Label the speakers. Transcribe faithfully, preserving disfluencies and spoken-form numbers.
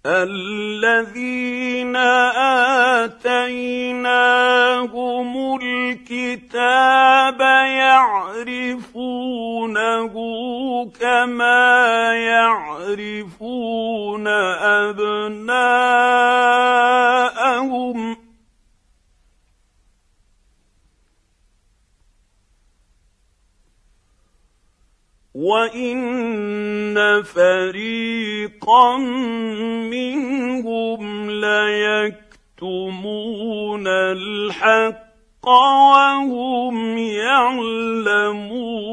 Speaker 1: الذين آتيناهم الكتاب يعرفونه كما يعرفون أبناءهم وإن فريقا منهم ليكتمون الحق وهم يعلمون.